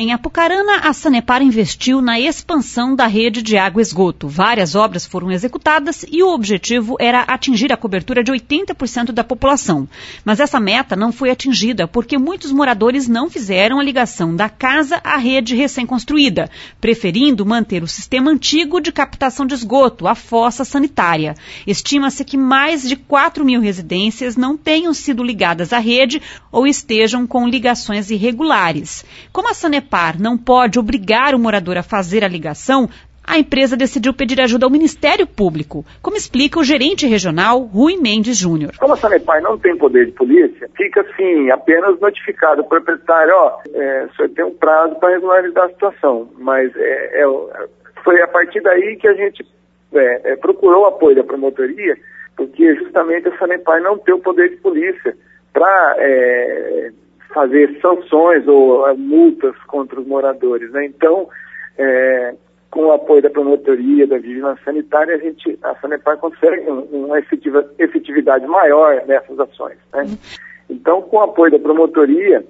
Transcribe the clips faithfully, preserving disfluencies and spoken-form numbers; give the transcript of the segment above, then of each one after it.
Em Apucarana, a Sanepar investiu na expansão da rede de água e esgoto. Várias obras foram executadas e o objetivo era atingir a cobertura de oitenta por cento da população. Mas essa meta não foi atingida porque muitos moradores não fizeram a ligação da casa à rede recém-construída, preferindo manter o sistema antigo de captação de esgoto, a fossa sanitária. Estima-se que mais de quatro mil residências não tenham sido ligadas à rede ou estejam com ligações irregulares. Como a Sanepar não pode obrigar o morador a fazer a ligação, a empresa decidiu pedir ajuda ao Ministério Público, como explica o gerente regional Rui Mendes Júnior. Como a Sanepar não tem poder de polícia, fica assim, apenas notificado o proprietário, ó, é, o senhor tem um prazo para regularizar a situação, mas é, é, foi a partir daí que a gente é, é, procurou o apoio da promotoria, porque justamente a Sanepar não tem o poder de polícia para é, fazer sanções ou uh, multas contra os moradores, né? Então, é, com o apoio da promotoria, da vigilância sanitária, a gente, a Sanepar consegue um, uma efetiva, efetividade maior nessas ações, né? Então, com o apoio da promotoria,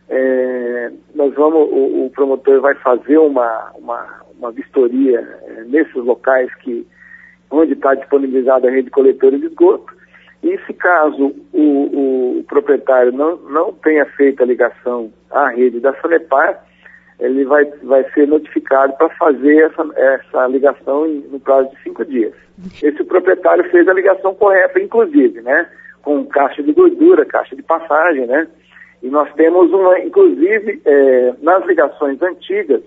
é, nós vamos, o, o promotor vai fazer uma, uma, uma vistoria é, nesses locais que, onde está disponibilizada a rede coletora de esgoto. E se caso o, o proprietário não, não tenha feito a ligação à rede da Sanepar, ele vai, vai ser notificado para fazer essa, essa ligação em, no prazo de cinco dias. Esse proprietário fez a ligação correta, inclusive, né? Com caixa de gordura, caixa de passagem, né? E nós temos uma, inclusive, é, nas ligações antigas,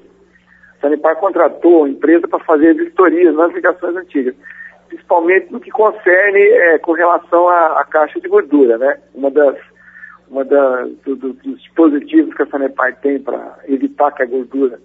a Sanepar contratou a empresa para fazer vistorias nas ligações antigas, principalmente no que concerne é, com relação à, à caixa de gordura, né? Uma das, uma das do, do, dos dispositivos que a Sanepar tem para evitar que a gordura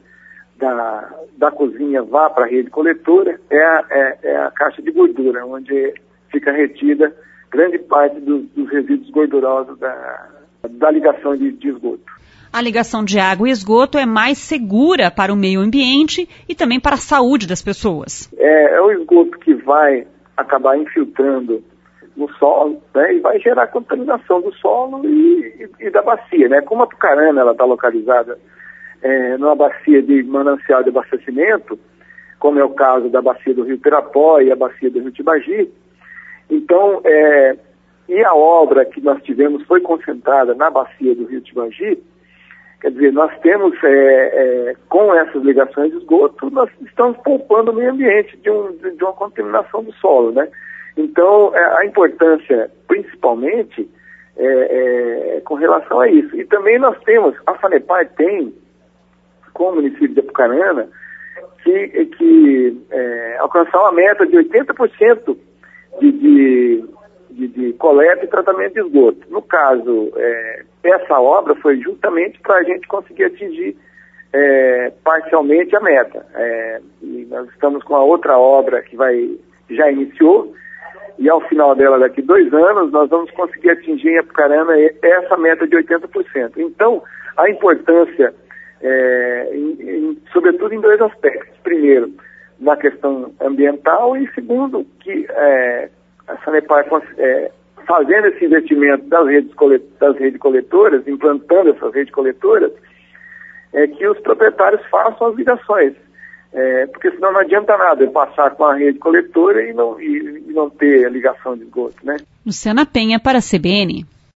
da, da cozinha vá para a rede coletora é a, é, é a caixa de gordura, onde fica retida grande parte do, dos resíduos gordurosos da, da ligação de, de esgoto. A ligação de água e esgoto é mais segura para o meio ambiente e também para a saúde das pessoas. É, é o esgoto que vai acabar infiltrando no solo, né, e vai gerar contaminação do solo e, e, e da bacia, né? Como a Apucarana ela está localizada é, numa bacia de manancial de abastecimento, como é o caso da bacia do Rio Pirapó e a bacia do Rio Tibagi, então, é, e a obra que nós tivemos foi concentrada na bacia do Rio Tibagi. Quer dizer, nós temos, é, é, com essas ligações de esgoto, nós estamos poupando o meio ambiente de, um, de uma contaminação do solo, né? Então, é, a importância, principalmente, é, é, com relação a isso. E também nós temos, a Sanepar tem, com o município de Apucarana, que, que é, alcançar uma meta de oitenta por cento de... de De, de coleta e tratamento de esgoto. No caso, é, essa obra foi justamente para a gente conseguir atingir é, parcialmente a meta. É, e nós estamos com a outra obra que vai, já iniciou, e ao final dela, daqui dois anos, nós vamos conseguir atingir em Apucarana essa meta de oitenta por cento. Então, a importância, é, em, em, sobretudo em dois aspectos. Primeiro, na questão ambiental, e segundo, que é, a Sanepar, é, fazendo esse investimento das redes, das redes coletoras, implantando essas redes coletoras, é que os proprietários façam as ligações. É, porque senão não adianta nada eu passar com a rede coletora e não, e, e não ter a ligação de esgoto, né? Luciana Penha para a C B N.